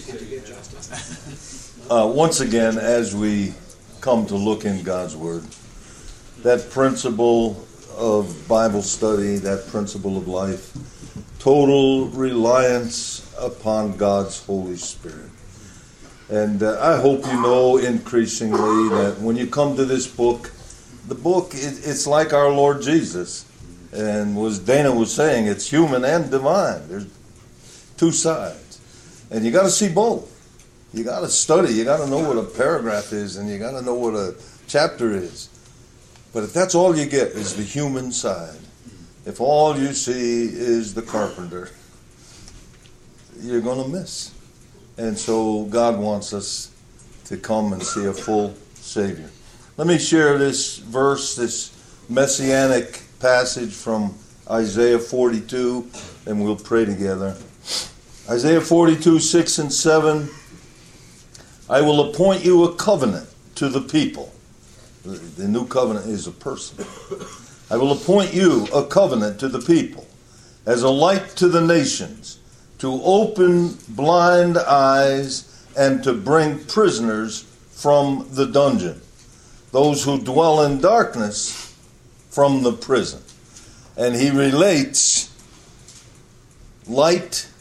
Once again, as we come to look in God's Word, that principle of Bible study, that principle of life, total reliance upon God's Holy Spirit. And I hope you know increasingly that when you come to this book, the book, it's like our Lord Jesus. And as Dana was saying, it's human and divine. There's two sides. And you got to see both. You got to study. You got to know what a paragraph is, and you got to know what a chapter is. But if that's all you get is the human side, if all you see is the carpenter, you're going to miss. And so God wants us to come and see a full Savior. Let me share this verse, this messianic passage from Isaiah 42, and we'll pray together. Isaiah 42, 6 and 7. I will appoint you a covenant to the people. The new covenant is a person. I will appoint you a covenant to the people, as a light to the nations, to open blind eyes and to bring prisoners from the dungeon, those who dwell in darkness from the prison. And he relates light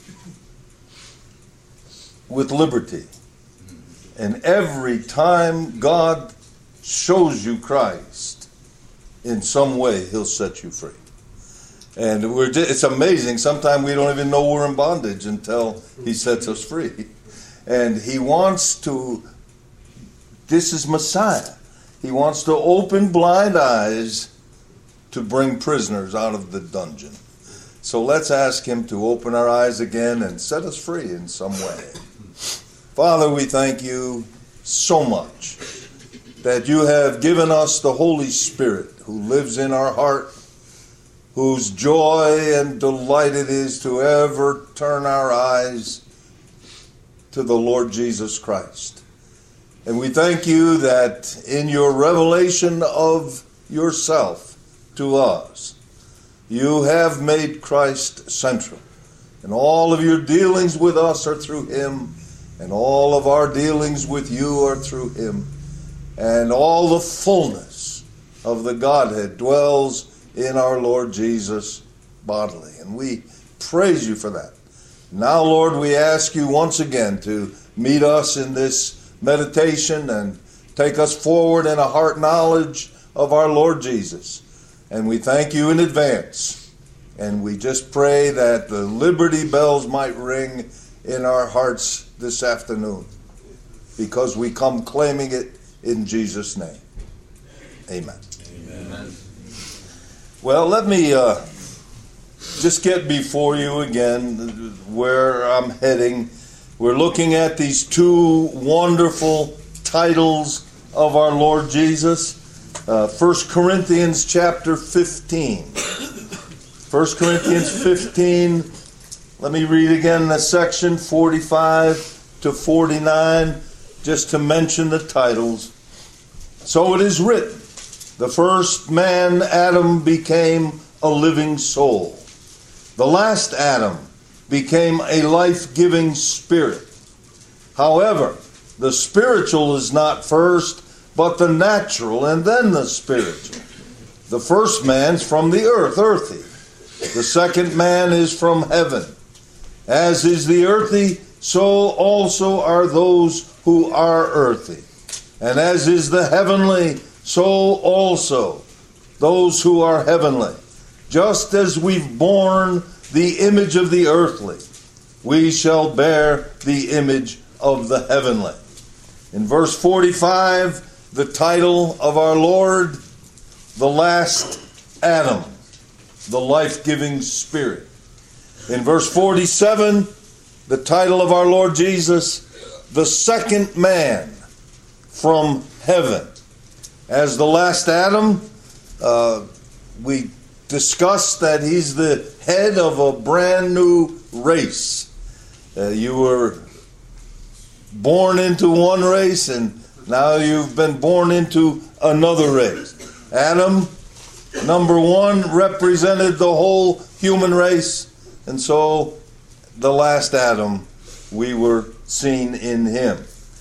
with liberty. And every time God shows you Christ, in some way he'll set you free. And it's amazing. Sometimes we don't even know we're in bondage until he sets us free. And he wants to, this is Messiah. He wants to open blind eyes to bring prisoners out of the dungeon. So let's ask him to open our eyes again and set us free in some way. Father, we thank you so much that you have given us the Holy Spirit who lives in our heart, whose joy and delight it is to ever turn our eyes to the Lord Jesus Christ. And we thank you that in your revelation of yourself to us, you have made Christ central. And all of your dealings with us are through him, and all of our dealings with you are through him. And all the fullness of the Godhead dwells in our Lord Jesus bodily. And we praise you for that. Now, Lord, we ask you once again to meet us in this meditation and take us forward in a heart knowledge of our Lord Jesus. And we thank you in advance. And we just pray that the liberty bells might ring in our hearts this afternoon, because we come claiming it in Jesus' name. Amen. Amen. Well, let me just get before you again where I'm heading. We're looking at these two wonderful titles of our Lord Jesus. 1 Corinthians chapter 15. 1 Corinthians 15. Let me read again the section 45 to 49, just to mention the titles. So it is written, the first man, Adam, became a living soul. The last Adam became a life-giving spirit. However, the spiritual is not first, but the natural, and then the spiritual. The first man's from the earth, earthy. The second man is from heaven. As is the earthy, so also are those who are earthy. And as is the heavenly, so also those who are heavenly. Just as we've borne the image of the earthly, we shall bear the image of the heavenly. In verse 45, the title of our Lord, the last Adam, the life-giving Spirit. In verse 47, the title of our Lord Jesus, the second man from heaven. As the last Adam, we discussed that he's the head of a brand new race. You were born into one race, and now you've been born into another race. Adam, number one, represented the whole human race, and so the last Adam, we were seen in him.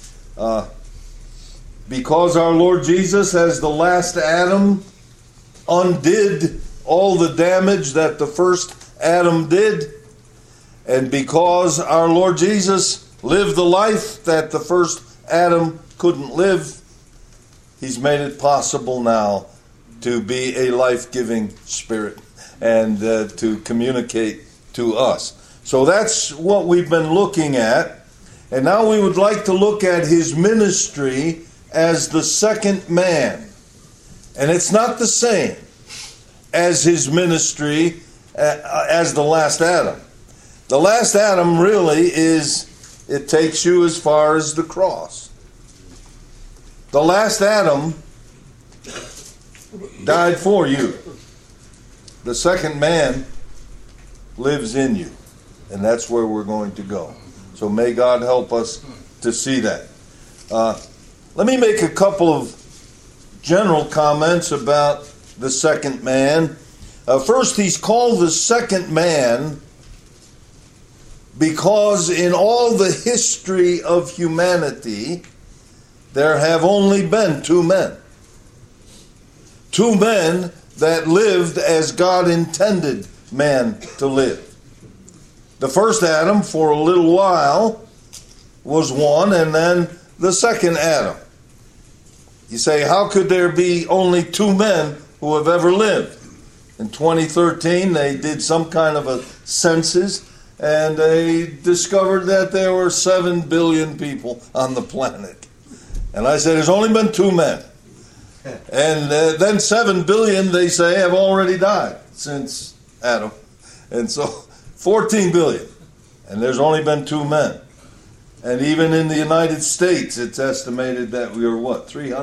Because our Lord Jesus, as the last Adam, undid all the damage that the first Adam did, and because our Lord Jesus lived the life that the first Adam couldn't live, he's made it possible now to be a life-giving spirit and to communicate to us. So that's what we've been looking at. And now we would like to look at his ministry as the second man. And it's not the same as his ministry as the last Adam. The last Adam really it takes you as far as the cross. The last Adam died for you. The second man lives in you. And that's where we're going to go. So may God help us to see that. Let me make a couple of general comments about the second man. First, he's called the second man because in all the history of humanity, there have only been two men. Two men that lived as God intended man to live. The first Adam, for a little while, was one, and then the second Adam. You say, how could there be only two men who have ever lived? In 2013, they did some kind of a census, and they discovered that there were 7 billion people on the planet. And I said, there's only been two men. And then 7 billion, they say, have already died since Adam. And so 14 billion. And there's only been two men. And even in the United States, it's estimated that we are,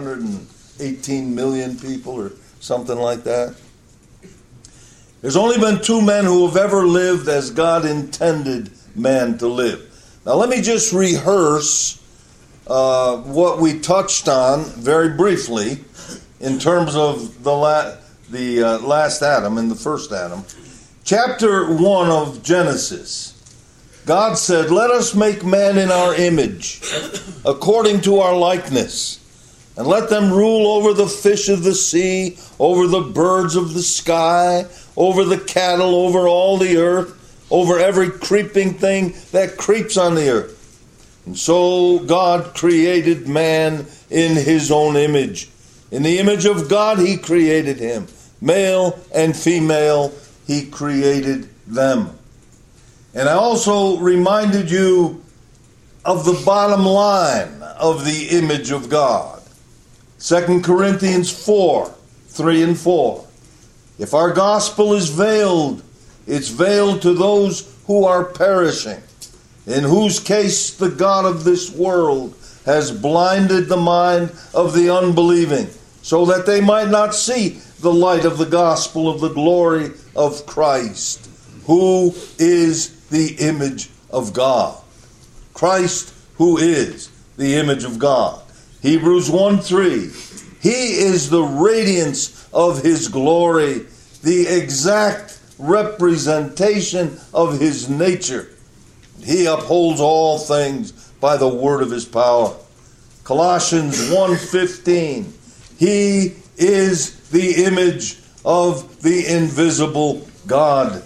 318 million people or something like that? There's only been two men who have ever lived as God intended man to live. Now let me just rehearse what we touched on very briefly in terms of the last Adam and the first Adam. Chapter 1 of Genesis. God said, let us make man in our image, according to our likeness, and let them rule over the fish of the sea, over the birds of the sky, over the cattle, over all the earth, over every creeping thing that creeps on the earth. And so God created man in his own image. In the image of God he created him. Male and female he created them. And I also reminded you of the bottom line of the image of God. 2 Corinthians 4, 3 and 4. If our gospel is veiled, it's veiled to those who are perishing, in whose case the God of this world has blinded the mind of the unbelieving, so that they might not see the light of the gospel of the glory of Christ, who is the image of God. Christ, who is the image of God. Hebrews 1:3. He is the radiance of his glory, the exact representation of his nature. He upholds all things by the word of his power. Colossians 1:15. He is the image of the invisible God.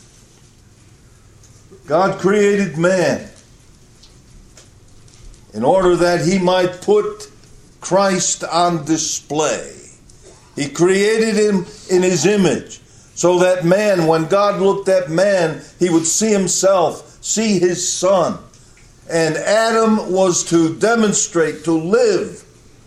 God created man in order that he might put Christ on display. He created him in his image so that man, when God looked at man, he would see himself, see his son. And Adam was to demonstrate, to live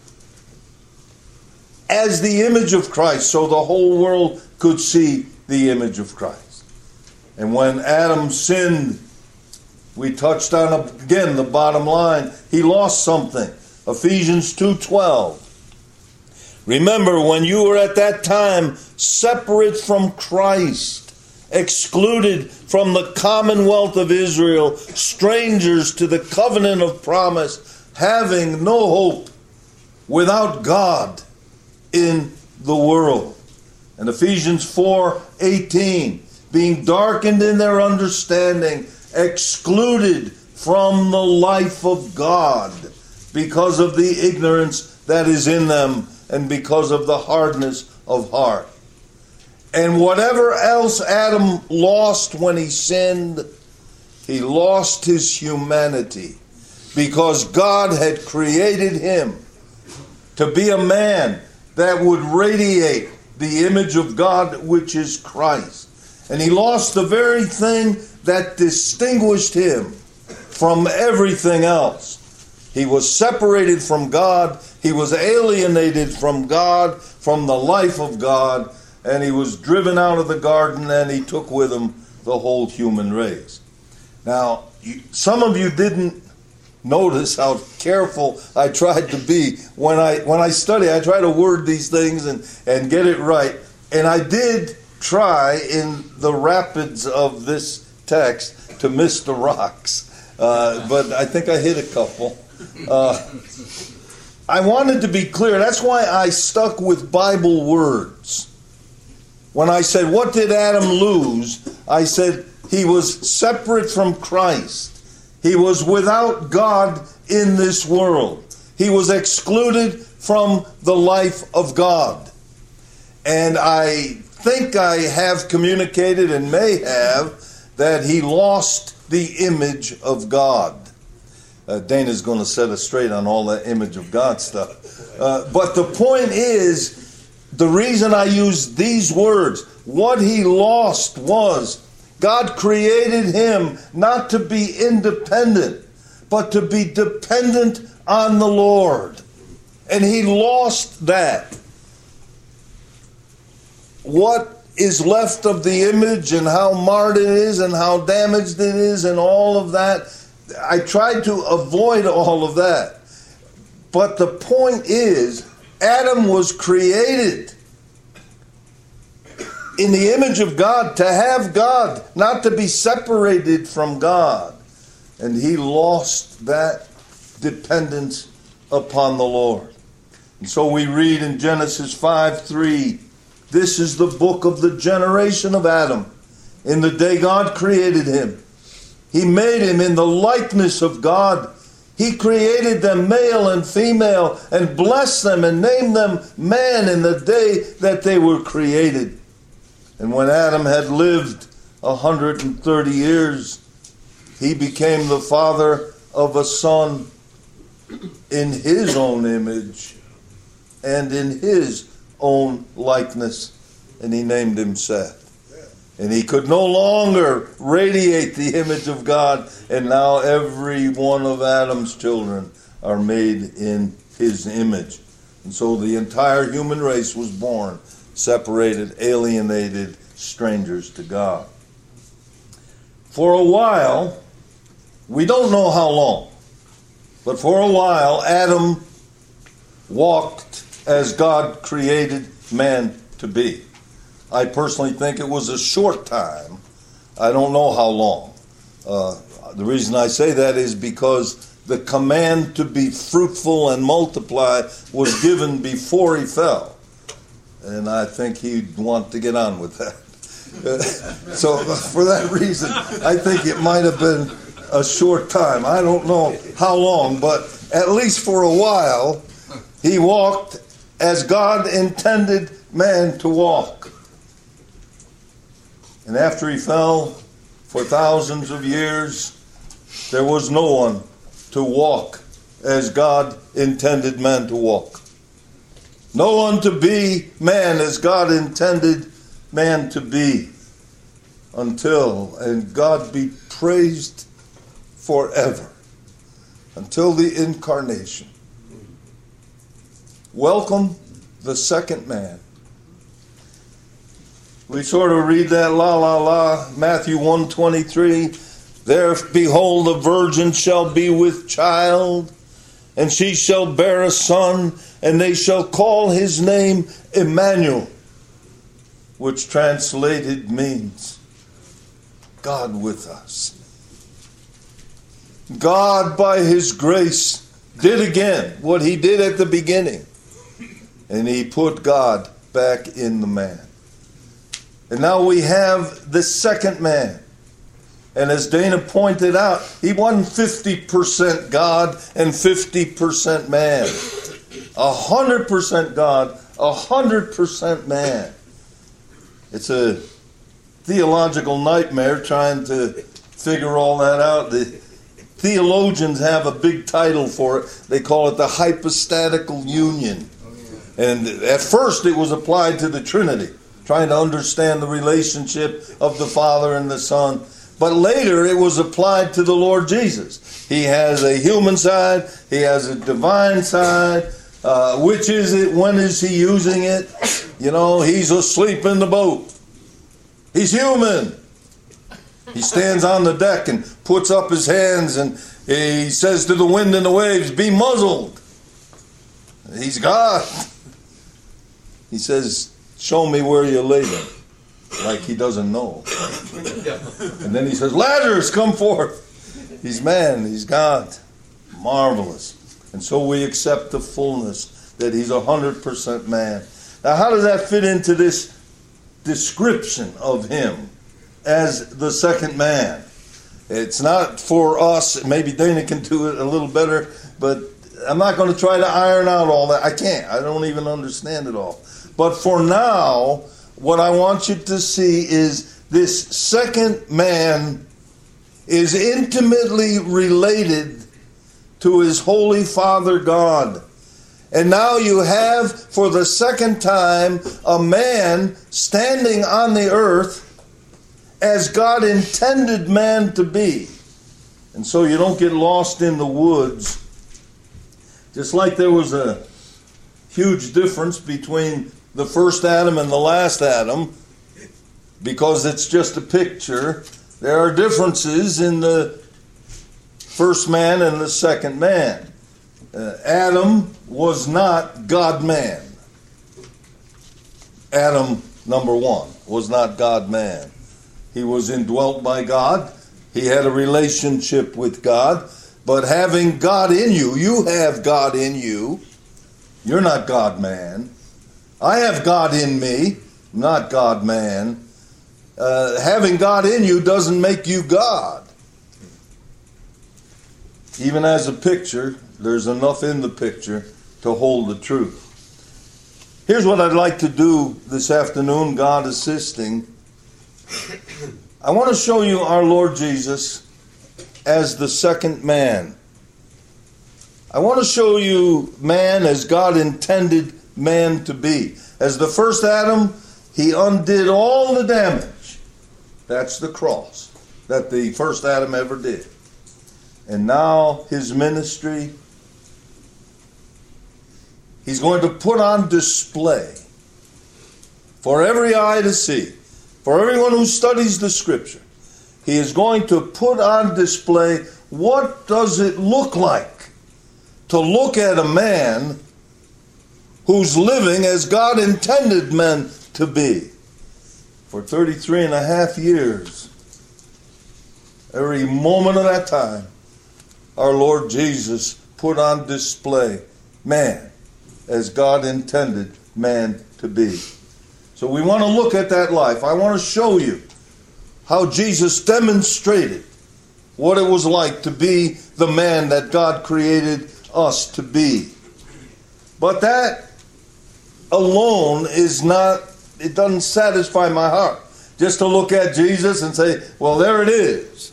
as the image of Christ, so the whole world could see the image of Christ. And when Adam sinned, we touched on again the bottom line. He lost something. Ephesians 2:12. Remember, when you were at that time separate from Christ, excluded from the commonwealth of Israel, strangers to the covenant of promise, having no hope, without God in the world. And Ephesians 4:18, being darkened in their understanding, excluded from the life of God because of the ignorance that is in them and because of the hardness of heart. And whatever else Adam lost when he sinned, he lost his humanity because God had created him to be a man that would radiate the image of God, which is Christ. And he lost the very thing that distinguished him from everything else. He was separated from God. He was alienated from God, from the life of God, and he was driven out of the garden, and he took with him the whole human race. Now, some of you didn't notice how careful I tried to be. When I study, I try to word these things and get it right. And I did try in the rapids of this text to miss the rocks. But I think I hit a couple. I wanted to be clear. That's why I stuck with Bible words. When I said, what did Adam lose? I said, he was separate from Christ. He was without God in this world. He was excluded from the life of God. And I think I have communicated and may have that he lost the image of God. Dana's going to set us straight on all that image of God stuff. But the point is, the reason I use these words, what he lost was God created him not to be independent, but to be dependent on the Lord. And he lost that. What is left of the image and how marred it is and how damaged it is and all of that, I tried to avoid all of that. But the point is, Adam was created in the image of God, to have God, not to be separated from God. And he lost that dependence upon the Lord. And so we read in Genesis 5:3, this is the book of the generation of Adam. In the day God created him, he made him in the likeness of God. He created them male and female and blessed them and named them man in the day that they were created. And when Adam had lived 130 years, he became the father of a son in his own image and in his own likeness, and he named him Seth. And he could no longer radiate the image of God, and now every one of Adam's children are made in his image. And so the entire human race was born separated, alienated, strangers to God. For a while, we don't know how long, but for a while, Adam walked as God created man to be. I personally think it was a short time. I don't know how long. The reason I say that is because the command to be fruitful and multiply was given before he fell. And I think he'd want to get on with that. So for that reason, I think it might have been a short time. I don't know how long, but at least for a while, he walked as God intended man to walk. And after he fell, for thousands of years, there was no one to walk as God intended man to walk. No one to be man as God intended man to be. Until, and God be praised forever, until the incarnation. Welcome the second man. We sort of read that la la la, Matthew 1:23. There, behold, the virgin shall be with child, and she shall bear a son, and they shall call his name Emmanuel, which translated means God with us. God, by his grace, did again what he did at the beginning. And he put God back in the man. And now we have the second man. And as Dana pointed out, he wasn't 50% God and 50% man. 100% God, 100% man. It's a theological nightmare trying to figure all that out. The theologians have a big title for it. They call it the hypostatical union. And at first it was applied to the Trinity, trying to understand the relationship of the Father and the Son. But later it was applied to the Lord Jesus. He has a human side. He has a divine side. Which is it? When is he using it? You know, he's asleep in the boat. He's human. He stands on the deck and puts up his hands and he says to the wind and the waves, "Be muzzled." He's God. He says, "Show me where you laid him." Like he doesn't know. And then he says, "Lazarus, come forth." He's man, he's God. Marvelous. And so we accept the fullness that he's 100% man. Now how does that fit into this description of him as the second man? It's not for us. Maybe Dana can do it a little better, but I'm not going to try to iron out all that. I can't. I don't even understand it all. But for now, what I want you to see is this second man is intimately related to his Holy Father God. And now you have, for the second time, a man standing on the earth as God intended man to be. And so you don't get lost in the woods. Just like there was a huge difference between the first Adam and the last Adam, because it's just a picture, there are differences in the first man and the second man. Adam was not God-man. Adam, number one, was not God-man. He was indwelt by God. He had a relationship with God. But having God in you, you have God in you. You're not God-man. I have God in me, not God-man. Having God in you doesn't make you God. Even as a picture, there's enough in the picture to hold the truth. Here's what I'd like to do this afternoon, God assisting. I want to show you our Lord Jesus as the second man. I want to show you man as God intended man to be. As the first Adam, he undid all the damage. That's the cross that the first Adam ever did. And now his ministry, he's going to put on display for every eye to see, for everyone who studies the Scripture. He is going to put on display what does it look like to look at a man who's living as God intended men to be. For 33 and a half years, every moment of that time, our Lord Jesus put on display man as God intended man to be. So we want to look at that life. I want to show you how Jesus demonstrated what it was like to be the man that God created us to be. But that alone is not, it doesn't satisfy my heart. Just to look at Jesus and say, well, there it is.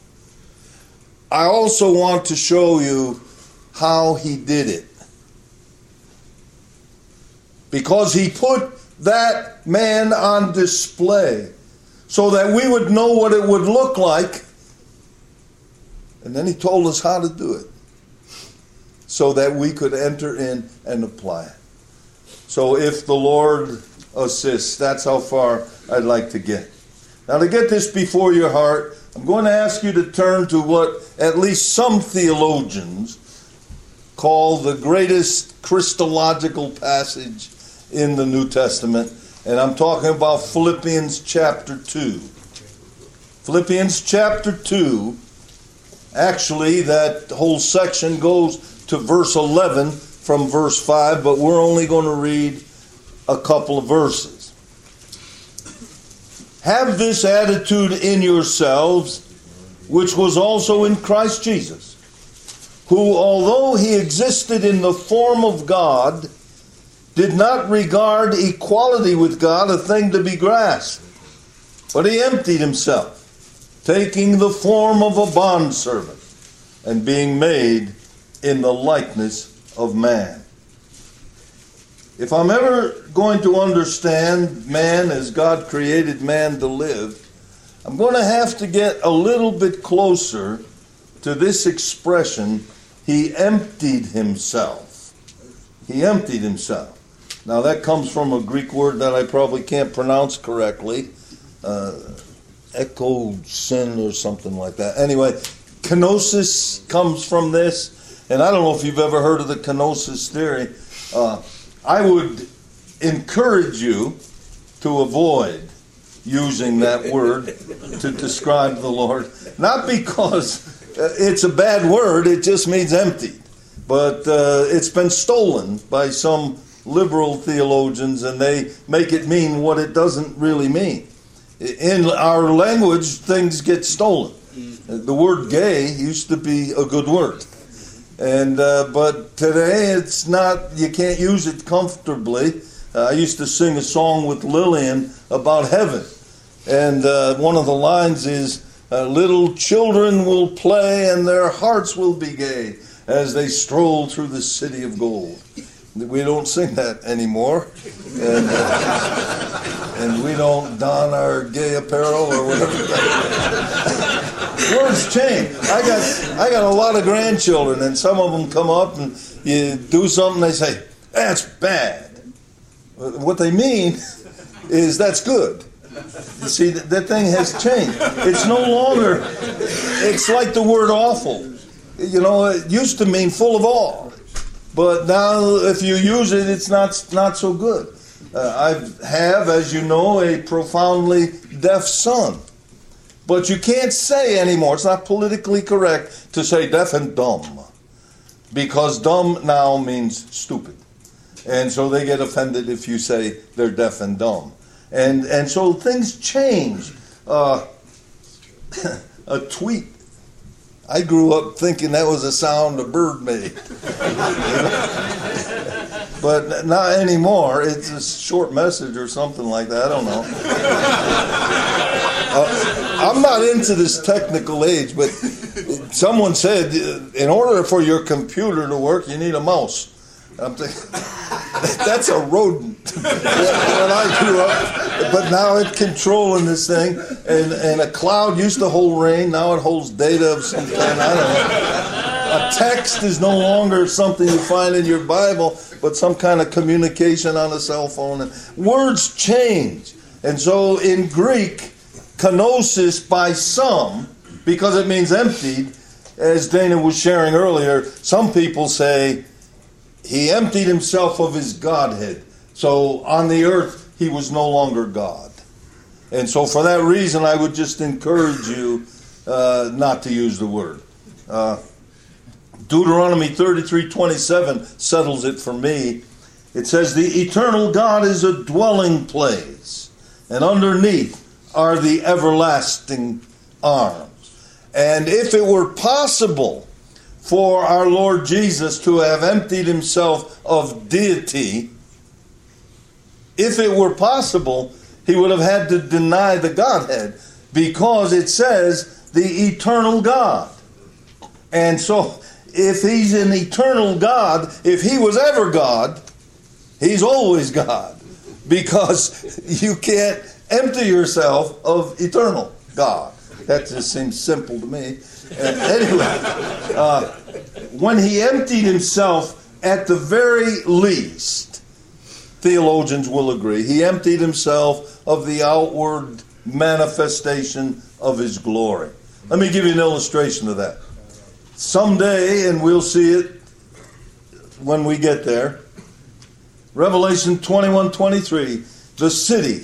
I also want to show you how he did it. Because he put that man on display so that we would know what it would look like. And then he told us how to do it so that we could enter in and apply it. So if the Lord assists, that's how far I'd like to get. Now to get this before your heart, I'm going to ask you to turn to what at least some theologians call the greatest Christological passage in the New Testament. And I'm talking about Philippians chapter 2. Philippians chapter 2, actually that whole section goes to verse 11 from verse 5, but we're only going to read a couple of verses. Have this attitude in yourselves, which was also in Christ Jesus, who, although he existed in the form of God, did not regard equality with God a thing to be grasped, but he emptied himself, taking the form of a bondservant, and being made in the likeness of man. If I'm ever going to understand man as God created man to live, I'm going to have to get a little bit closer to this expression, he emptied himself. He emptied himself. Now that comes from a Greek word that I probably can't pronounce correctly, ekosin or something like that. Anyway, kenosis comes from this, and I don't know if you've ever heard of the kenosis theory. I would encourage you to avoid using that word to describe the Lord. Not because it's a bad word, it just means empty. But it's been stolen by some liberal theologians, and they make it mean what it doesn't really mean. In our language, things get stolen. The word gay used to be a good word. And but today it's not, you can't use it comfortably. I used to sing a song with Lillian about heaven. And one of the lines is, little children will play and their hearts will be gay as they stroll through the city of gold. We don't sing that anymore. And we don't don our gay apparel or whatever. Words change. I got a lot of grandchildren, and some of them come up and you do something, they say, that's bad. What they mean is that's good. You see, that thing has changed. It's no longer, it's like the word awful. You know, it used to mean full of awe. But now if you use it, it's not so good. I have, as you know, a profoundly deaf son. But you can't say anymore, it's not politically correct to say deaf and dumb. Because dumb now means stupid. And so they get offended if you say they're deaf and dumb. And so things change. A tweet. I grew up thinking that was a sound a bird made. But not anymore. It's a short message or something like that. I don't know. I'm not into this technical age, but someone said in order for your computer to work, you need a mouse. I'm thinking, that's a rodent when I grew up. But now it's controlling this thing. And a cloud used to hold rain. Now it holds data of some kind. I don't know. A text is no longer something you find in your Bible, but some kind of communication on a cell phone. And words change. And so in Greek, kenosis by some, because it means emptied, as Dana was sharing earlier, some people say he emptied himself of his Godhead. So on the earth, he was no longer God. And so for that reason, I would just encourage you not to use the word. Deuteronomy 33:27 settles it for me. It says, the eternal God is a dwelling place, and underneath are the everlasting arms. And if it were possible for our Lord Jesus to have emptied himself of deity, if it were possible, he would have had to deny the Godhead, because it says the eternal God. And so if he's an eternal God, if he was ever God, he's always God, because you can't empty yourself of eternal God. That just seems simple to me. Anyway, when he emptied himself, at the very least, theologians will agree, he emptied himself of the outward manifestation of his glory. Let me give you an illustration of that. Someday, and we'll see it when we get there, Revelation 21:23, the city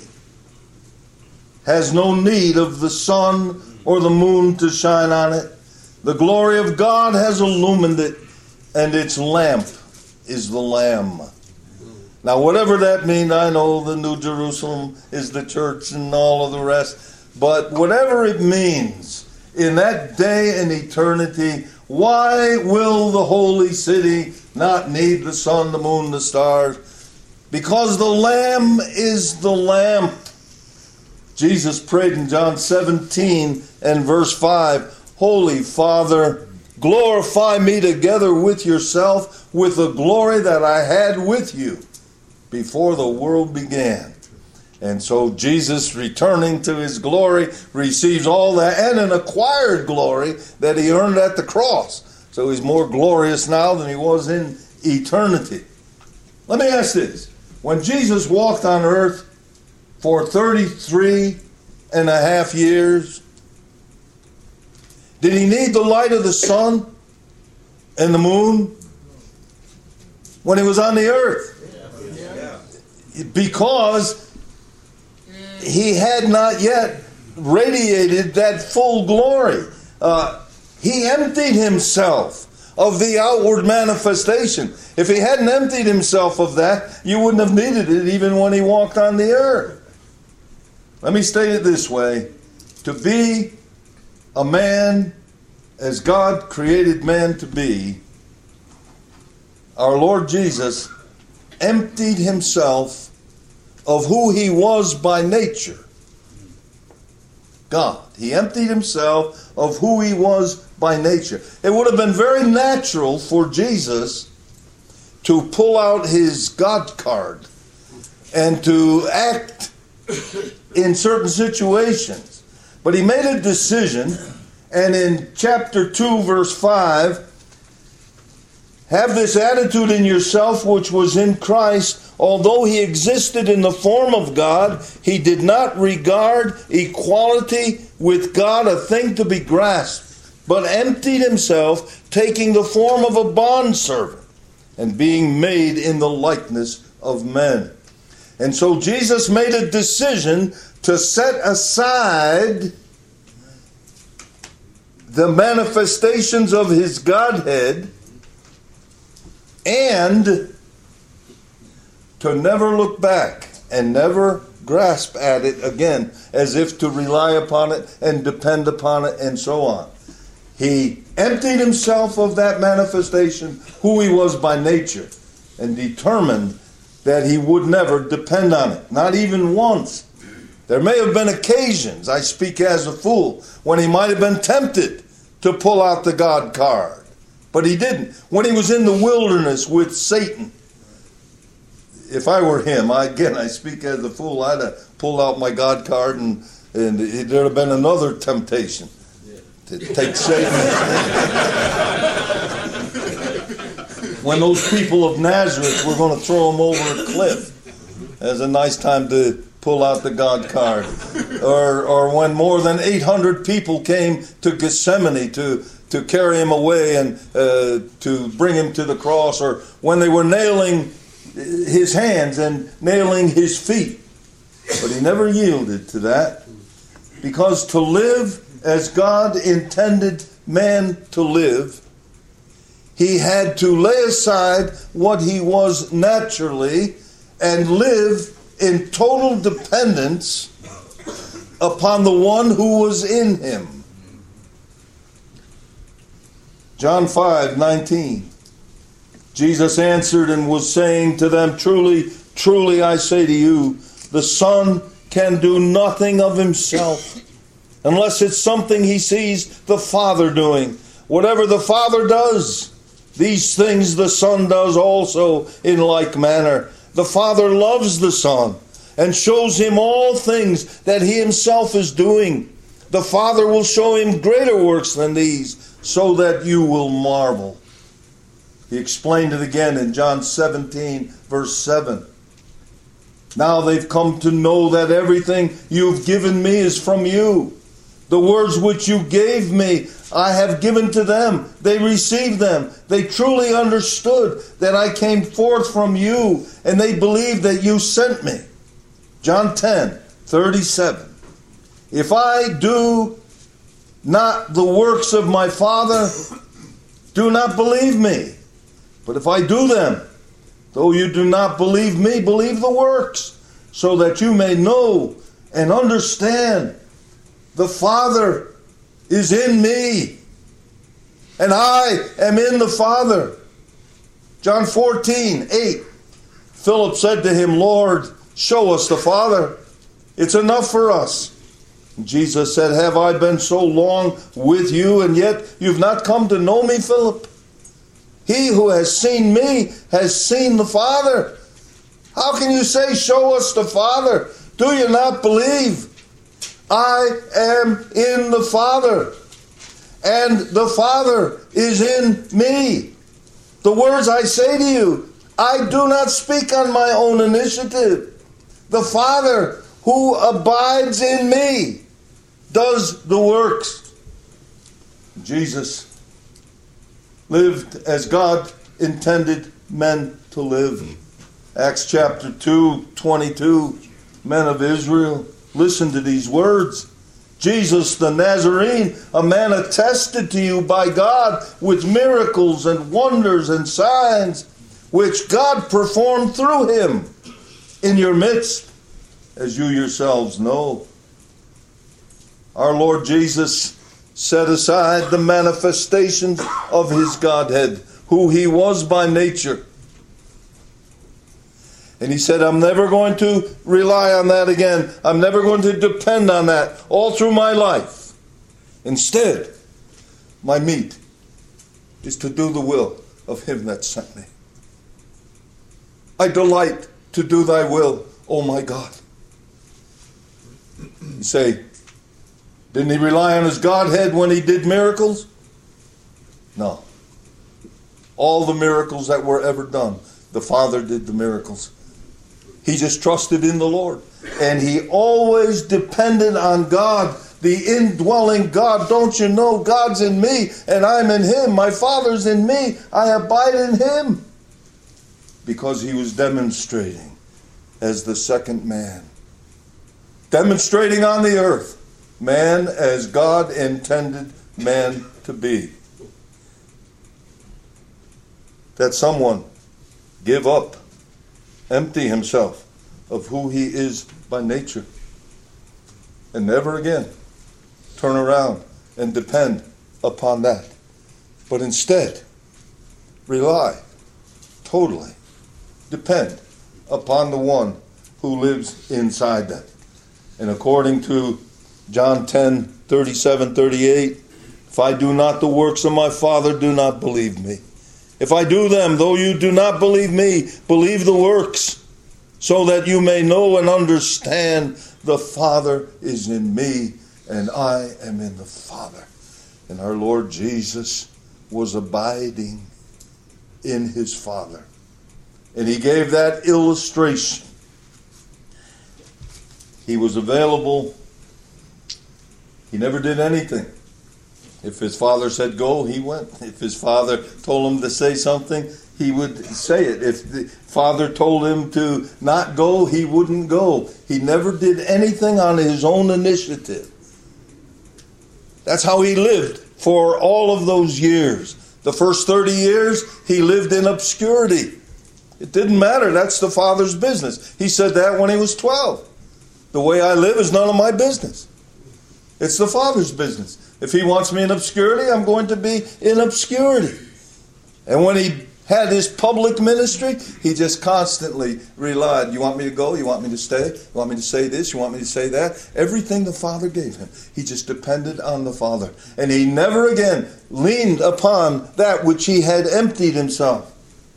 has no need of the sun or the moon to shine on it. The glory of God has illumined it, and its lamp is the Lamb. Now, whatever that means, I know the New Jerusalem is the church and all of the rest, but whatever it means, in that day in eternity, why will the holy city not need the sun, the moon, the stars? Because the Lamb is the lamp. Jesus prayed in John 17 and verse 5, Holy Father, glorify me together with yourself with the glory that I had with you before the world began. And so Jesus, returning to his glory, receives all that and an acquired glory that he earned at the cross. So he's more glorious now than he was in eternity. Let me ask this. When Jesus walked on earth for 33 and a half years, did he need the light of the sun and the moon when he was on the earth? Because he had not yet radiated that full glory. He emptied himself of the outward manifestation. If he hadn't emptied himself of that, you wouldn't have needed it even when he walked on the earth. Let me state it this way. To be a man as God created man to be, our Lord Jesus emptied himself of who he was by nature. God. He emptied himself of who he was by nature. It would have been very natural for Jesus to pull out his God card and to act in certain situations. But he made a decision, and in chapter 2, verse 5, have this attitude in yourself which was in Christ. Although he existed in the form of God, he did not regard equality with God a thing to be grasped, but emptied himself, taking the form of a bondservant, and being made in the likeness of men. And so Jesus made a decision to set aside the manifestations of his Godhead and to never look back and never grasp at it again, as if to rely upon it and depend upon it and so on. He emptied himself of that manifestation, who he was by nature, and determined that he would never depend on it, not even once. There may have been occasions, I speak as a fool, when he might have been tempted to pull out the God card, but he didn't. When he was in the wilderness with Satan, if I were him, I speak as a fool, I'd have pulled out my God card and there'd have been another temptation to take Satan. When those people of Nazareth were going to throw him over a cliff, there's a nice time to pull out the God card. Or when more than 800 people came to Gethsemane to carry him away and to bring him to the cross, or when they were nailing his hands and nailing his feet. But he never yielded to that, because to live as God intended man to live, he had to lay aside what he was naturally and live in total dependence upon the one who was in him. John 5:19. Jesus answered and was saying to them, Truly, truly I say to you, the Son can do nothing of himself unless it's something he sees the Father doing. Whatever the Father does, these things the Son does also in like manner. The Father loves the Son and shows him all things that he himself is doing. The Father will show him greater works than these, so that you will marvel. He explained it again in John 17, verse 7. Now they've come to know that everything you've given me is from you. The words which you gave me, I have given to them. They received them. They truly understood that I came forth from you, and they believed that you sent me. John 10:37. If I do not the works of my Father, do not believe me. But if I do them, though you do not believe me, believe the works, so that you may know and understand the Father is in me, and I am in the Father. John 14:8. Philip said to him, Lord, show us the Father. It's enough for us. Jesus said, have I been so long with you, and yet you've not come to know me, Philip? He who has seen me has seen the Father. How can you say, show us the Father? Do you not believe? I am in the Father, and the Father is in me. The words I say to you, I do not speak on my own initiative. The Father who abides in me does the works. Jesus lived as God intended men to live. Acts chapter 2:22. Men of Israel, listen to these words. Jesus the Nazarene, a man attested to you by God with miracles and wonders and signs, which God performed through him in your midst, as you yourselves know. Our Lord Jesus set aside the manifestations of his Godhead, who he was by nature. And he said, I'm never going to rely on that again. I'm never going to depend on that all through my life. Instead, my meat is to do the will of him that sent me. I delight to do thy will, O my God. You say, didn't he rely on his Godhead when he did miracles? No. All the miracles that were ever done, the Father did the miracles. He just trusted in the Lord. And he always depended on God, the indwelling God. Don't you know God's in me and I'm in him? My Father's in me. I abide in him. Because he was demonstrating as the second man. Demonstrating on the earth. Man as God intended man to be. That someone give up, empty himself of who he is by nature, and never again turn around and depend upon that, but instead rely, totally depend upon the one who lives inside them. And according to John 10:37-38, if I do not the works of my Father, do not believe me. If I do them, though you do not believe me, believe the works, so that you may know and understand the Father is in me, and I am in the Father. And our Lord Jesus was abiding in his Father. And he gave that illustration. He was available. He never did anything. If his Father said go, he went. If his Father told him to say something, he would say it. If the Father told him to not go, he wouldn't go. He never did anything on his own initiative. That's how he lived for all of those years. The first 30 years, he lived in obscurity. It didn't matter. That's the Father's business. He said that when he was 12. The way I live is none of my business. It's the Father's business. If he wants me in obscurity, I'm going to be in obscurity. And when he had his public ministry, he just constantly relied. You want me to go? You want me to stay? You want me to say this? You want me to say that? Everything the Father gave him. He just depended on the Father. And he never again leaned upon that which he had emptied himself.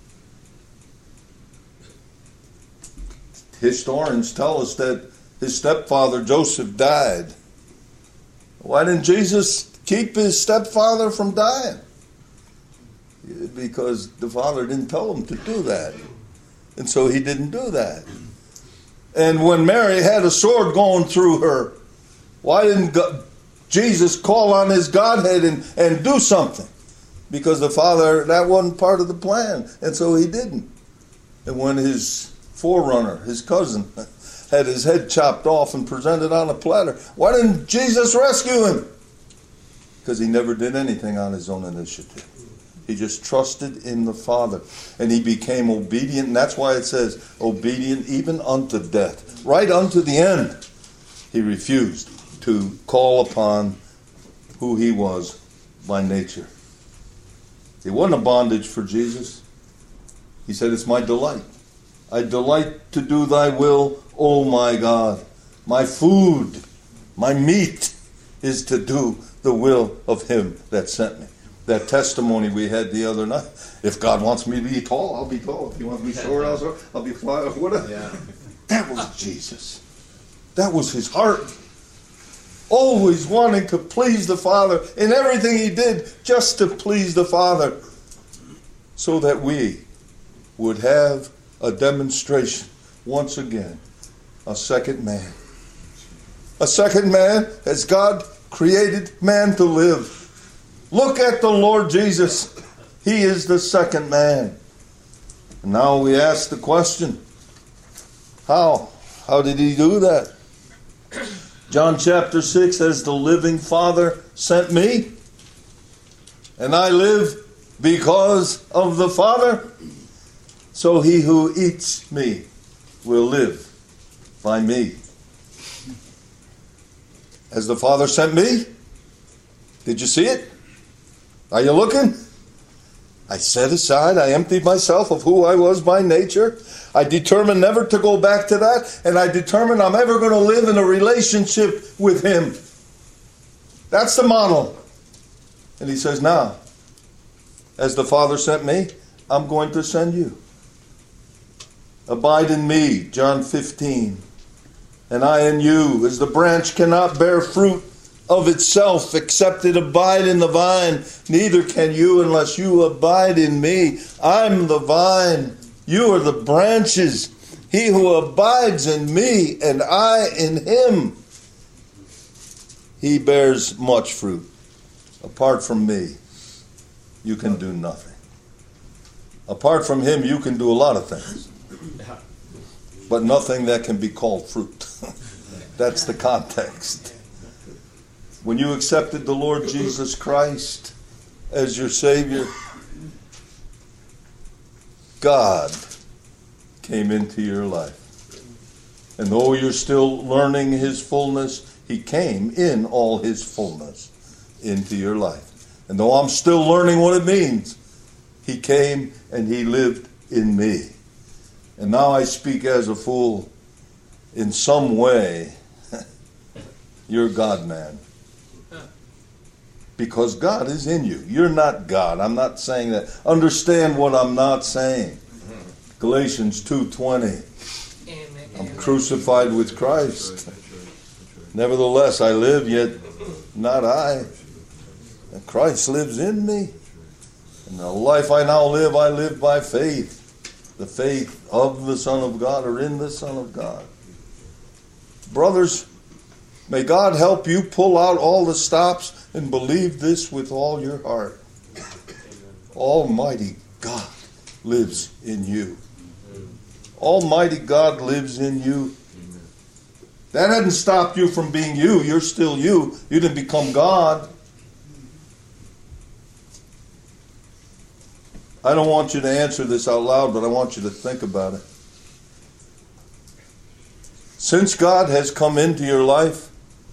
Historians tell us that his stepfather Joseph died. Why didn't Jesus keep his stepfather from dying? Because the Father didn't tell him to do that. And so he didn't do that. And when Mary had a sword going through her, why didn't Jesus call on his Godhead and do something? Because the Father, that wasn't part of the plan. And so he didn't. And when his forerunner, his cousin, had his head chopped off and presented on a platter, why didn't Jesus rescue him? Because he never did anything on his own initiative. He just trusted in the Father. And he became obedient. And that's why it says, obedient even unto death. Right unto the end. He refused to call upon who he was by nature. It wasn't a bondage for Jesus. He said, it's my delight. I delight to do thy will, O my God. My food, my meat is to do the will of him that sent me. That testimony we had the other night. If God wants me to be tall, I'll be tall. If he wants me short, I'll be flat. Whatever. Yeah. That was Jesus. That was his heart. Always wanting to please the Father in everything he did, just to please the Father, so that we would have a demonstration, once again, a second man. A second man as God created man to live. Look at the Lord Jesus. He is the second man. And now we ask the question, how? How did he do that? John chapter 6 says, the living Father sent me, and I live because of the Father. So he who eats me will live by me. As the Father sent me, did you see it? Are you looking? I set aside, I emptied myself of who I was by nature. I determined never to go back to that, and I determined I'm ever going to live in a relationship with him. That's the model. And he says, now, as the Father sent me, I'm going to send you. Abide in me, John 15. And I in you, as the branch cannot bear fruit of itself except it abide in the vine, neither can you unless you abide in me. I'm the vine, you are the branches. He who abides in me and I in him, he bears much fruit. Apart from me, you can do nothing. Apart from him, you can do a lot of things, but nothing that can be called fruit. That's the context. When you accepted the Lord Jesus Christ as your Savior, God came into your life. And though you're still learning his fullness, he came in all his fullness into your life. And though I'm still learning what it means, he came and he lived in me. And now I speak as a fool. In some way, you're God-man. Because God is in you. You're not God. I'm not saying that. Understand what I'm not saying. Galatians 2:20. I'm crucified with Christ. Nevertheless, I live, yet not I. And Christ lives in me. And the life I now live, I live by faith. The faith of the Son of God, or in the Son of God. Brothers, may God help you pull out all the stops and believe this with all your heart. Almighty God lives in you. Almighty God lives in you. That hasn't stopped you from being you. You're still you. You didn't become God. I don't want you to answer this out loud, but I want you to think about it. Since God has come into your life,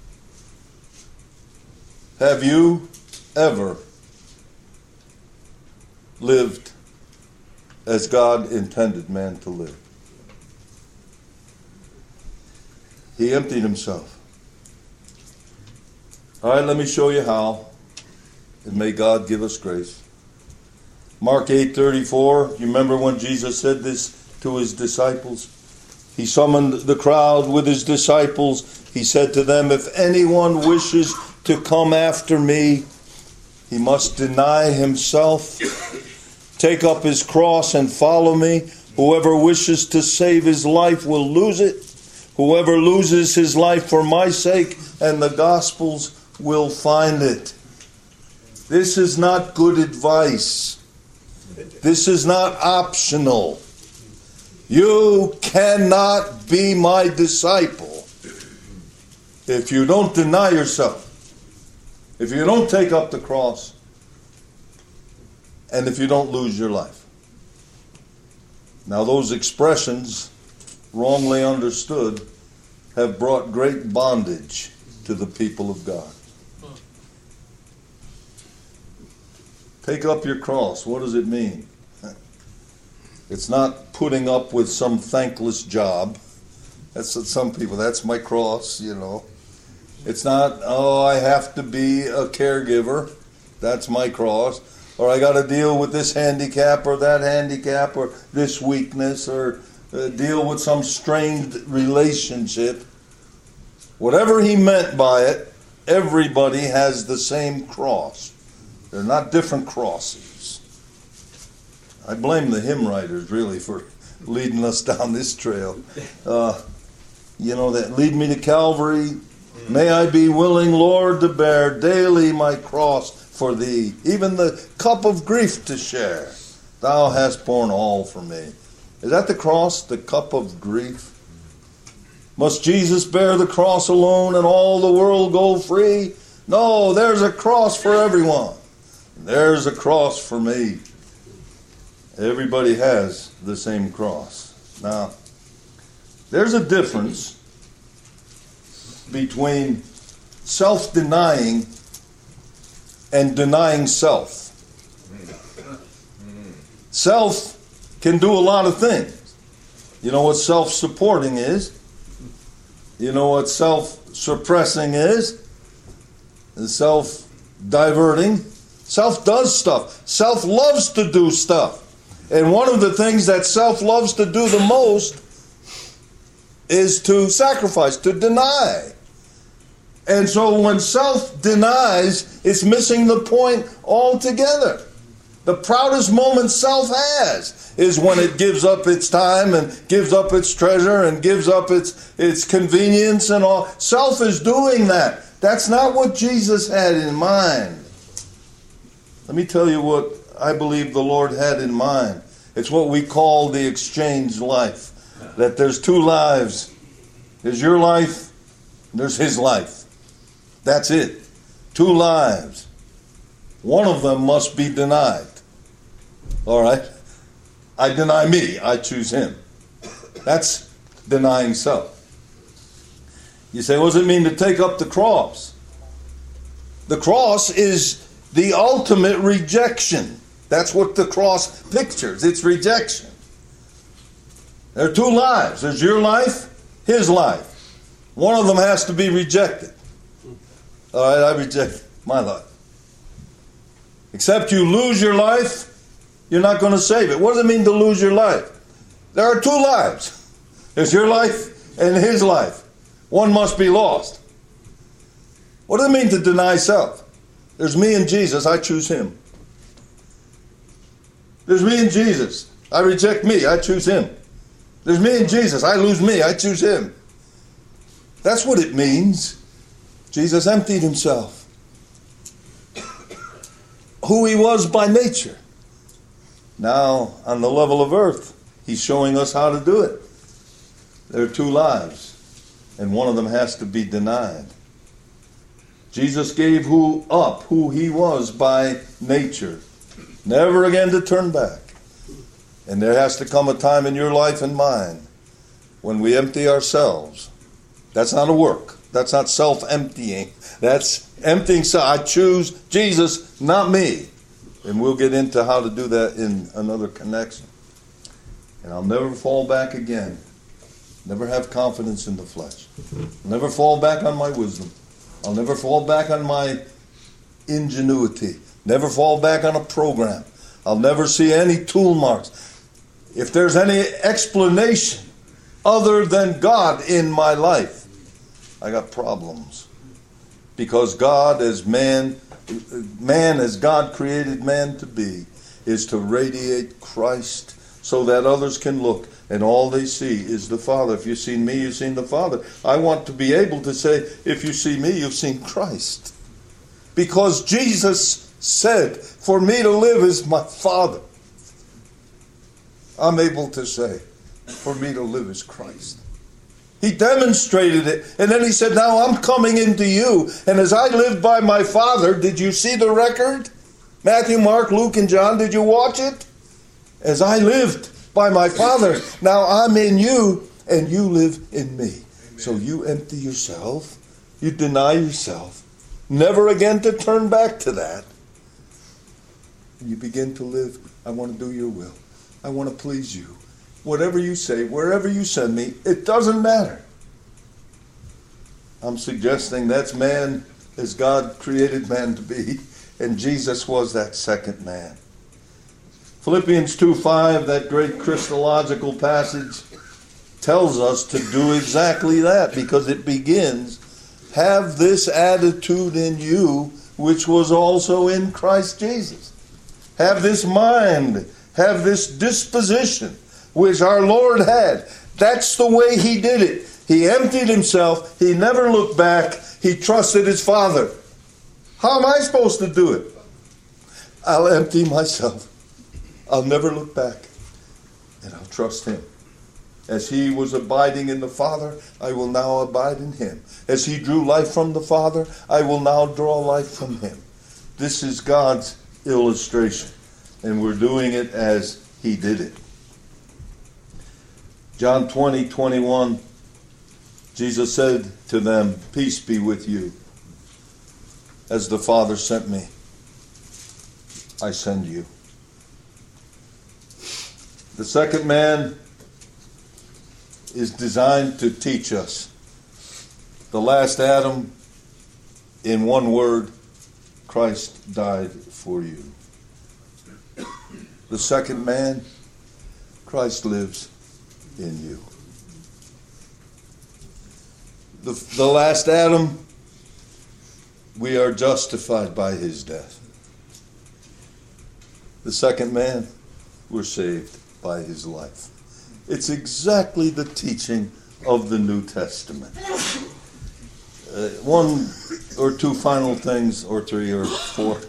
have you ever lived as God intended man to live? He emptied himself. All right, let me show you how. And may God give us grace. Mark 8:34. You remember when Jesus said this to his disciples? He summoned the crowd with his disciples. He said to them, if anyone wishes to come after me, he must deny himself, take up his cross and follow me. Whoever wishes to save his life will lose it. Whoever loses his life for my sake and the gospel's will find it. This is not good advice. This is not optional. You cannot be my disciple if you don't deny yourself, if you don't take up the cross, and if you don't lose your life. Now those expressions, wrongly understood, have brought great bondage to the people of God. Take up your cross. What does it mean? It's not putting up with some thankless job. That's what some people, that's my cross, you know. It's not, oh, I have to be a caregiver. That's my cross. Or I got to deal with this handicap or that handicap or this weakness or deal with some strained relationship. Whatever he meant by it, everybody has the same cross. They're not different crosses. I blame the hymn writers, really, for leading us down this trail. That lead me to Calvary. May I be willing, Lord, to bear daily my cross for thee, even the cup of grief to share. Thou hast borne all for me. Is that the cross, the cup of grief? Must Jesus bear the cross alone and all the world go free? No, there's a cross for everyone. There's a cross for me. Everybody has the same cross. Now, there's a difference between self-denying and denying self. Self can do a lot of things. You know what self-supporting is? You know what self-suppressing is? And self-diverting. Self does stuff. Self loves to do stuff. And one of the things that self loves to do the most is to sacrifice, to deny. And so when self denies, it's missing the point altogether. The proudest moment self has is when it gives up its time and gives up its treasure and gives up its convenience and all. Self is doing that. That's not what Jesus had in mind. Let me tell you what I believe the Lord had in mind. It's what we call the exchange life. That there's two lives. There's your life, and there's his life. That's it. Two lives. One of them must be denied. All right? I deny me. I choose him. That's denying self. You say, what does it mean to take up the cross? The cross is the ultimate rejection. That's what the cross pictures. It's rejection. There are two lives. There's your life, his life. One of them has to be rejected. All right, I reject my life. Except you lose your life, you're not going to save it. What does it mean to lose your life? There are two lives. There's your life and his life. One must be lost. What does it mean to deny self? There's me and Jesus. I choose him. There's me and Jesus. I reject me. I choose him. There's me and Jesus. I lose me. I choose him. That's what it means. Jesus emptied himself. Who he was by nature. Now, on the level of earth, he's showing us how to do it. There are two lives, and one of them has to be denied. Jesus gave who he was by nature, never again to turn back. And there has to come a time in your life and mine when we empty ourselves. That's not a work. That's not self-emptying. That's emptying self. I choose Jesus, not me. And we'll get into how to do that in another connection. And I'll never fall back again. Never have confidence in the flesh. I'll never fall back on my wisdom. I'll never fall back on my ingenuity. Never fall back on a program. I'll never see any tool marks. If there's any explanation other than God in my life, I got problems. Because God, as man as God created man to be, is to radiate Christ so that others can look and all they see is the Father. If you've seen me, you've seen the Father. I want to be able to say, if you see me, you've seen Christ. Because Jesus said, for me to live is my Father. I'm able to say, for me to live is Christ. He demonstrated it. And then he said, now I'm coming into you. And as I live by my Father, did you see the record? Matthew, Mark, Luke, and John, did you watch it? As I lived by my Father, now I'm in you, and you live in me. Amen. So you empty yourself. You deny yourself. Never again to turn back to that. and you begin to live, I want to do your will. I want to please you. Whatever you say, wherever you send me, it doesn't matter. I'm suggesting that's man as God created man to be, and Jesus was that second man. Philippians 2:5, that great Christological passage, tells us to do exactly that, because it begins, have this attitude in you which was also in Christ Jesus. Have this mind, have this disposition which our Lord had. That's the way he did it. He emptied himself. He never looked back. He trusted his Father. How am I supposed to do it? I'll empty myself. I'll never look back. And I'll trust him. As he was abiding in the Father, I will now abide in him. As he drew life from the Father, I will now draw life from him. This is God's illustration. And we're doing it as he did it. John 20:21, Jesus said to them, peace be with you. As the Father sent me, I send you. The second man is designed to teach us. The last Adam, in one word, Christ died for you. The second man, Christ lives in you. The last Adam, we are justified by his death. The second man, we're saved by his life. It's exactly the teaching of the New Testament. One or two final things, or three or four.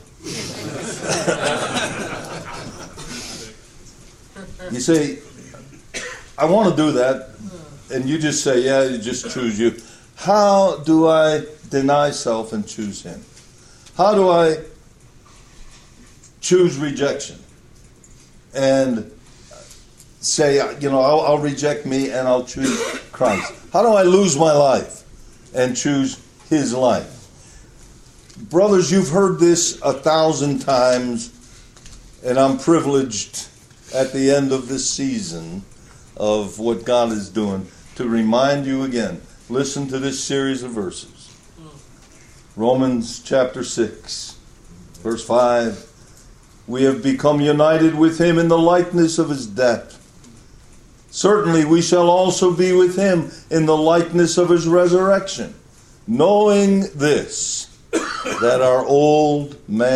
You say, I want to do that, and you just say, yeah, you just choose you. How do I deny self and choose him? How do I choose rejection and say, I'll reject me and I'll choose Christ? How do I lose my life and choose his life? Brothers, you've heard this 1,000 times, and I'm privileged at the end of this season of what God is doing to remind you again. Listen to this series of verses. Romans chapter 6, verse 5. We have become united with him in the likeness of his death. Certainly we shall also be with him in the likeness of his resurrection, knowing this, that our old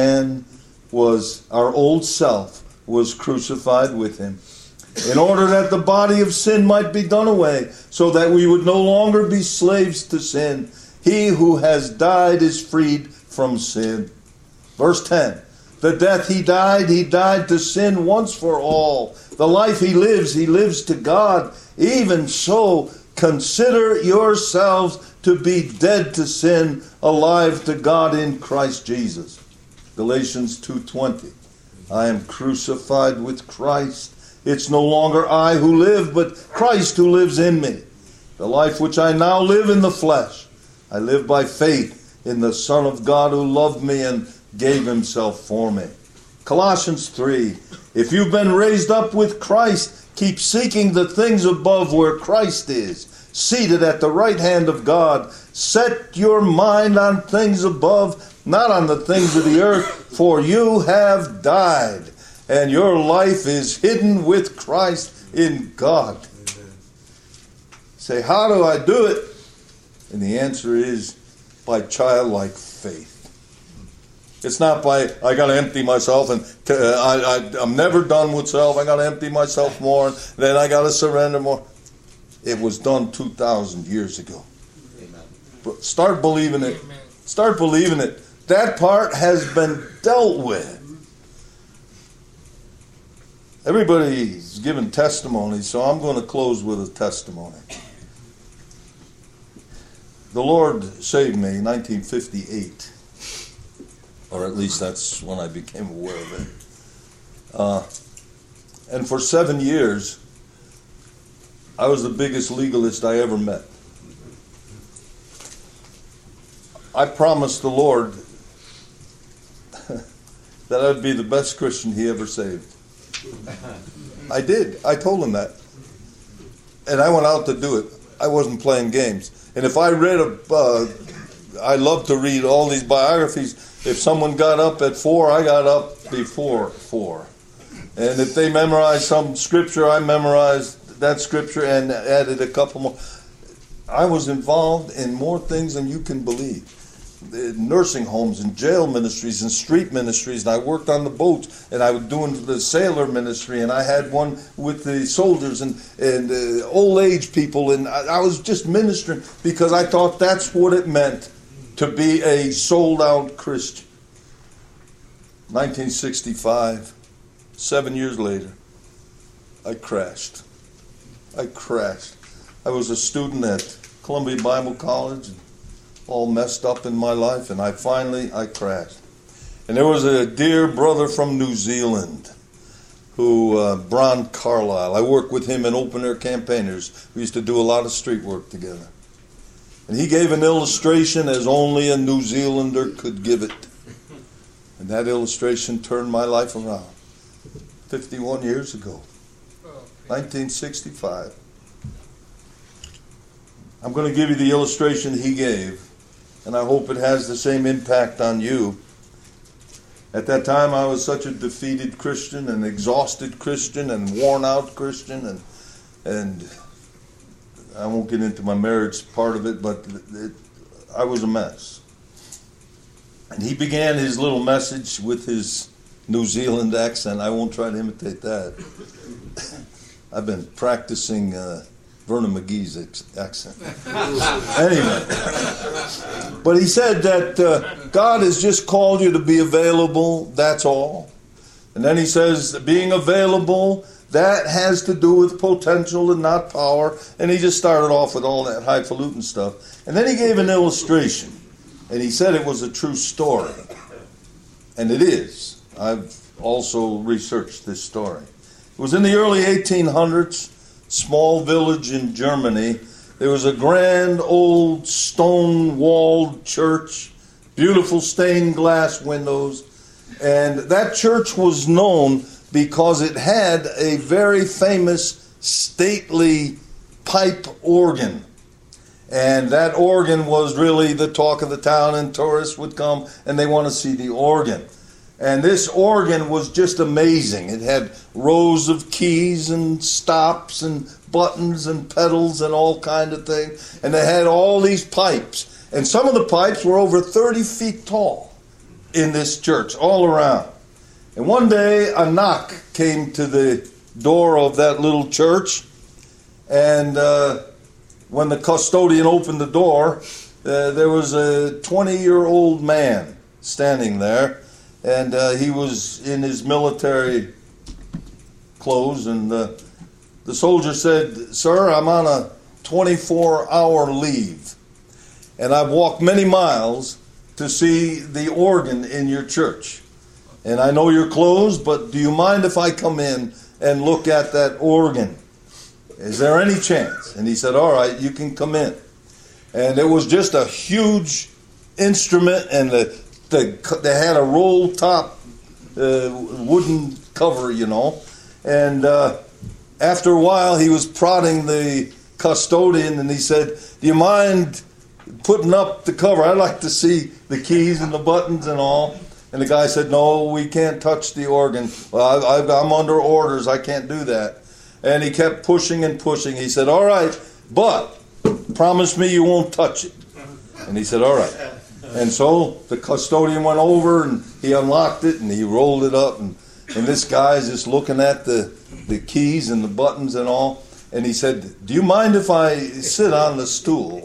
self was crucified with him, in order that the body of sin might be done away, so that we would no longer be slaves to sin. He who has died is freed from sin. Verse 10. The death he died to sin once for all. The life he lives to God. Even so, consider yourselves to be dead to sin, alive to God in Christ Jesus. Galatians 2:20. I am crucified with Christ. It's no longer I who live, but Christ who lives in me. The life which I now live in the flesh, I live by faith in the Son of God who loved me and gave himself for me. Colossians 3. If you've been raised up with Christ, keep seeking the things above where Christ is, seated at the right hand of God. Set your mind on things above, not on the things of the earth, for you have died, and your life is hidden with Christ in God. Say, how do I do it? And the answer is by childlike faith. It's not by, I got to empty myself, and I'm never done with self. I got to empty myself more, and then I got to surrender more. It was done 2,000 years ago. Amen. But start believing it. Amen. Start believing it. That part has been dealt with. Everybody's given testimony, so I'm going to close with a testimony. The Lord saved me in 1958. Or at least that's when I became aware of it. And for 7 years, I was the biggest legalist I ever met. I promised the Lord that I'd be the best Christian he ever saved. I did. I told him that. And I went out to do it. I wasn't playing games. And if I read I love to read all these biographies. If someone got up at 4, I got up before 4. And if they memorized some scripture, I memorized that scripture and added a couple more. I was involved in more things than you can believe. Nursing homes and jail ministries and street ministries, and I worked on the boats, and I was doing the sailor ministry, and I had one with the soldiers and old age people, and I was just ministering because I thought that's what it meant to be a sold out Christian. 1965, 7 years later, I crashed. I was a student at Columbia Bible College, and all messed up in my life, and I crashed. And there was a dear brother from New Zealand, Bron Carlisle. I worked with him in Open Air Campaigners. We used to do a lot of street work together. And he gave an illustration as only a New Zealander could give it. And that illustration turned my life around. 51 years ago, 1965. I'm going to give you the illustration he gave, and I hope it has the same impact on you. At that time, I was such a defeated Christian, an exhausted Christian, and worn out Christian, and I won't get into my marriage part of it, but I was a mess. And he began his little message with his New Zealand accent. I won't try to imitate that. I've been practicing Vernon McGee's accent. Anyway, but he said that God has just called you to be available, that's all. And then he says being available, that has to do with potential and not power. And he just started off with all that highfalutin stuff. And then he gave an illustration. And he said it was a true story. And it is. I've also researched this story. It was in the early 1800s, small village in Germany. There was a grand old stone-walled church, beautiful stained glass windows. And that church was known because it had a very famous stately pipe organ. And that organ was really the talk of the town, and tourists would come and they want to see the organ. And this organ was just amazing. It had rows of keys and stops and buttons and pedals and all kind of things. And it had all these pipes. And some of the pipes were over 30 feet tall in this church, all around. And one day a knock came to the door of that little church. And when the custodian opened the door, there was a 20-year-old man standing there. And he was in his military clothes. And the soldier said, "Sir, I'm on a 24-hour leave. And I've walked many miles to see the organ in your church. And I know you're closed, but do you mind if I come in and look at that organ? Is there any chance?" And he said, "All right, you can come in." And it was just a huge instrument, and they had a roll top wooden cover, you know. And after a while, he was prodding the custodian, and he said, "Do you mind putting up the cover? I'd like to see the keys and the buttons and all." And the guy said, "No, we can't touch the organ. Well, I'm under orders. I can't do that." And he kept pushing and pushing. He said, "All right, but promise me you won't touch it." And he said, "All right." And so the custodian went over and he unlocked it and he rolled it up. And this guy's just looking at the keys and the buttons and all. And he said, "Do you mind if I sit on the stool?"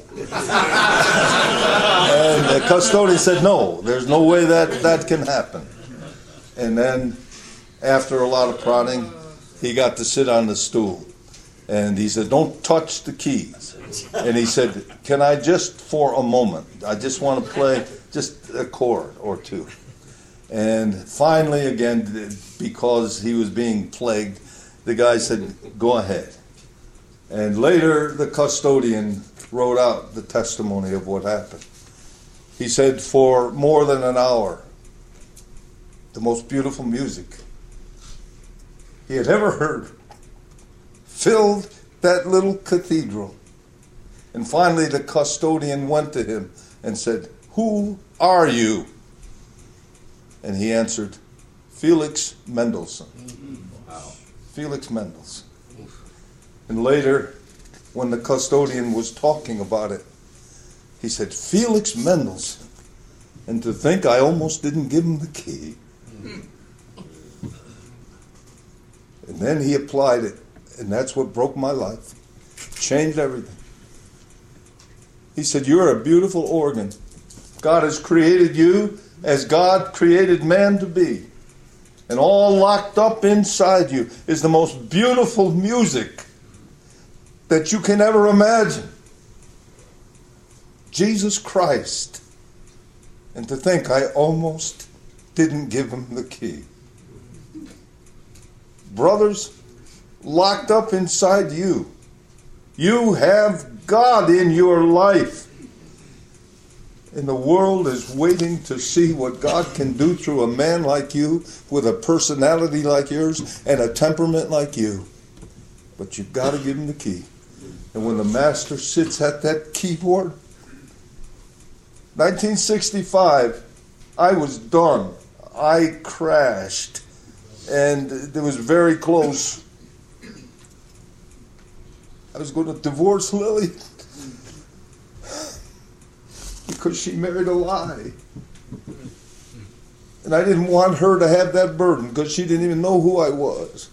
And the custodian said, "No, there's no way that can happen." And then after a lot of prodding, he got to sit on the stool. And he said, "Don't touch the keys." And he said, "Can I just for a moment, I just want to play just a chord or two." And finally, again, because he was being plagued, the guy said, "Go ahead." And later, the custodian wrote out the testimony of what happened. He said, for more than an hour, the most beautiful music he had ever heard filled that little cathedral. And finally the custodian went to him and said, "Who are you?" And he answered, "Felix Mendelssohn." Wow. Felix Mendelssohn. And later, when the custodian was talking about it, he said, "Felix Mendelssohn. And to think I almost didn't give him the key." And then he applied it, and that's what broke my life. Changed everything. He said, "You're a beautiful organ. God has created you as God created man to be. And all locked up inside you is the most beautiful music that you can ever imagine. Jesus Christ." And to think I almost didn't give him the key. Brothers, locked up inside you, you have God in your life. And the world is waiting to see what God can do through a man like you, with a personality like yours and a temperament like you. But you've got to give him the key. And when the master sits at that keyboard, 1965, I was done. I crashed. And it was very close. I was going to divorce Lily because she married a lie. And I didn't want her to have that burden because she didn't even know who I was.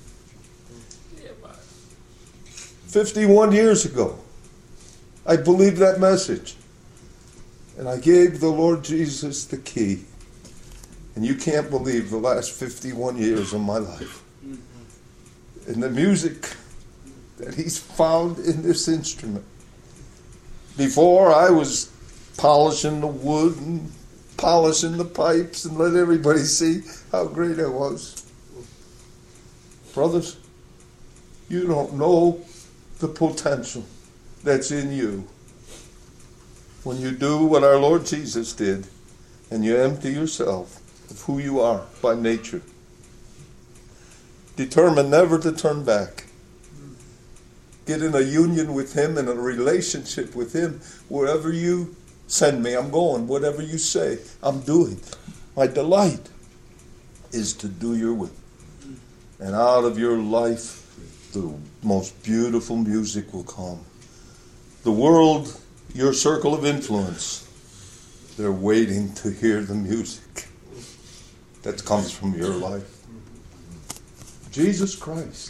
51 years ago, I believed that message. And I gave the Lord Jesus the key. And you can't believe the last 51 years of my life. And the music that he's found in this instrument. Before, I was polishing the wood and polishing the pipes and let everybody see how great I was. Brothers, you don't know the potential that's in you. When you do what our Lord Jesus did, and you empty yourself of who you are by nature, determined never to turn back. Get in a union with him and a relationship with him. Wherever you send me, I'm going. Whatever you say, I'm doing. My delight is to do your will. And out of your life, the most beautiful music will come. The world, your circle of influence, they're waiting to hear the music that comes from your life. Jesus Christ.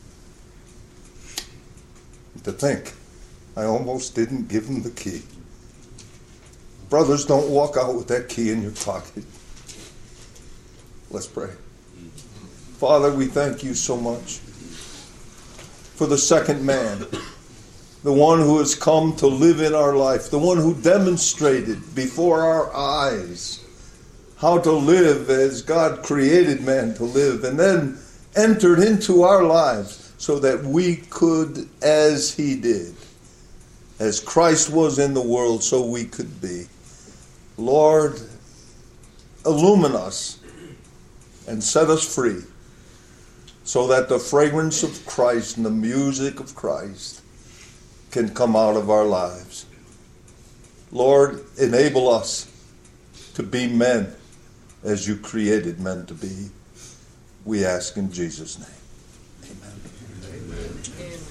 To think, I almost didn't give him the key. Brothers, don't walk out with that key in your pocket. Let's pray. Father, we thank you so much for the second man, the one who has come to live in our life, the one who demonstrated before our eyes how to live as God created man to live, and then entered into our lives so that we could, as he did, as Christ was in the world, so we could be. Lord, illumine us and set us free so that the fragrance of Christ and the music of Christ can come out of our lives. Lord, enable us to be men as you created men to be. We ask in Jesus' name. Amen. Amen.